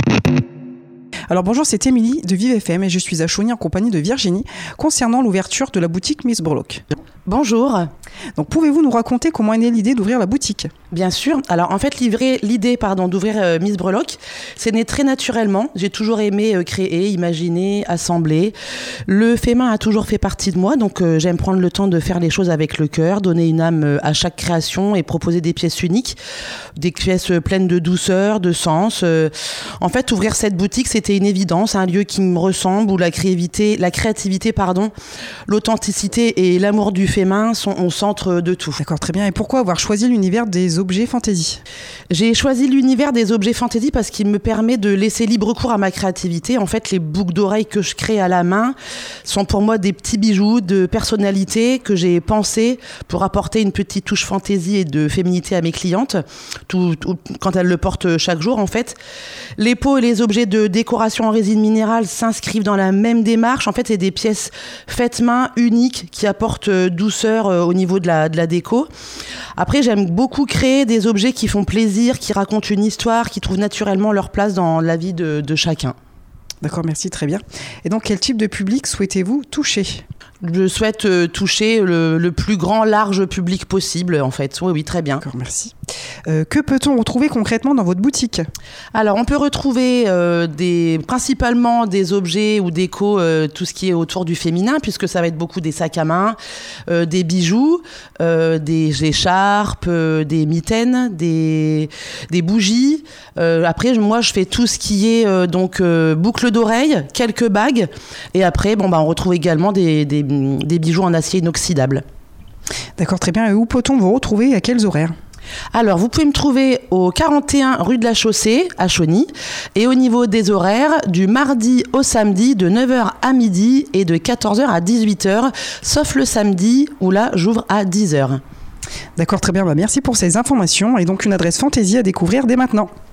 Alors bonjour, c'est Émilie de Vive FM et je suis à Chauny en compagnie de Virginie concernant l'ouverture de la boutique Miss Breloque. Bonjour. Donc pouvez-vous nous raconter comment est née l'idée d'ouvrir la boutique ? Bien sûr. Alors en fait, l'idée d'ouvrir Miss Breloque, c'est né très naturellement. J'ai toujours aimé créer, imaginer, assembler. Le fait main a toujours fait partie de moi, donc j'aime prendre le temps de faire les choses avec le cœur, donner une âme à chaque création et proposer des pièces uniques, des pièces pleines de douceur, de sens. En fait, ouvrir cette boutique, c'était une évidence, un lieu qui me ressemble, où la créativité, l'authenticité et l'amour du fait main sont au centre de tout. D'accord, très bien. Et pourquoi avoir choisi l'univers des objets fantasy ? J'ai choisi l'univers des objets fantasy parce qu'il me permet de laisser libre cours à ma créativité. En fait, les boucles d'oreilles que je crée à la main sont pour moi des petits bijoux de personnalité que j'ai pensés pour apporter une petite touche fantaisie et de féminité à mes clientes, quand elles le portent chaque jour en fait. Les pots et les objets de décoration en résine minérale s'inscrivent dans la même démarche. En fait, c'est des pièces faites main, uniques, qui apportent douceur au niveau de la déco. Après, j'aime beaucoup créer des objets qui font plaisir, qui racontent une histoire, qui trouvent naturellement leur place dans la vie de chacun. D'accord, merci, très bien. Et donc, quel type de public souhaitez-vous toucher ? Je souhaite toucher le plus grand, large public possible, en fait. Oui, très bien. D'accord, merci. Que peut-on retrouver concrètement dans votre boutique ? Alors, on peut retrouver principalement des objets ou déco, tout ce qui est autour du féminin, puisque ça va être beaucoup des sacs à main, des bijoux, des écharpes, des mitaines, des bougies. Après, moi, je fais tout ce qui est boucles d'oreilles, quelques bagues. Et après, on retrouve également des bijoux en acier inoxydable. D'accord, très bien. Et où peut-on vous retrouver et à quels horaires ? Alors, vous pouvez me trouver au 41 rue de la Chaussée, à Chauny. Et au niveau des horaires, du mardi au samedi, de 9h à midi et de 14h à 18h, sauf le samedi, où là, j'ouvre à 10h. D'accord, très bien. Merci pour ces informations. Et donc, une adresse fantaisie à découvrir dès maintenant.